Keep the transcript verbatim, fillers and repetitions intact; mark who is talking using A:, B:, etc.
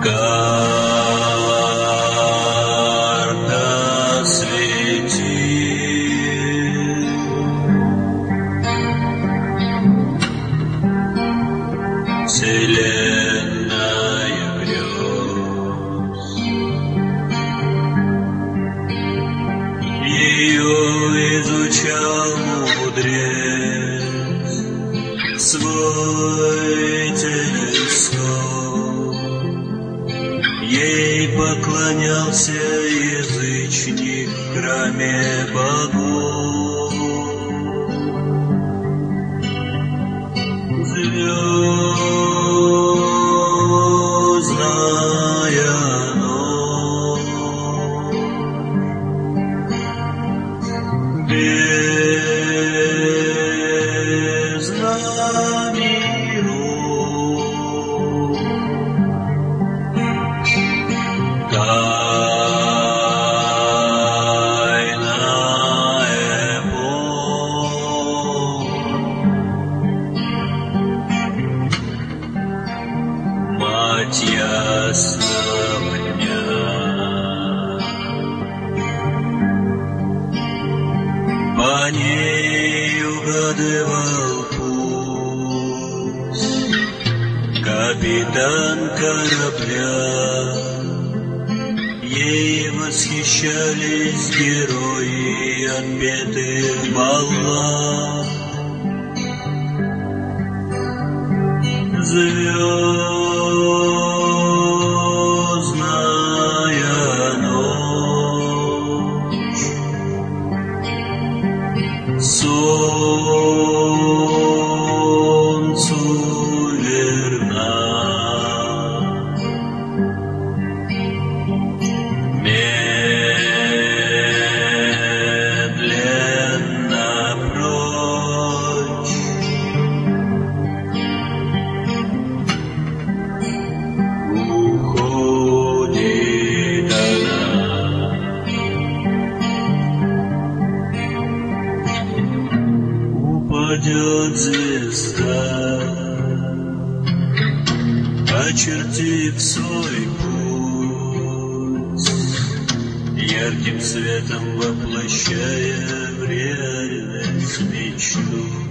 A: Карта светит, вселенная грез, ее изучал мудрец свой телескоп. Ей поклонялся язычник в храме богов. Звездная ночь, бездна миров, тайна эпох, мать ясного дня. По ней угадывал путь капитан корабля. Ей восхищались герои отпетых баллад. Звездная ночь, солнцу верна, медленно прочь уходит она. Упадет звезда, очертив свой путь, ярким светом воплощая в реальность мечту.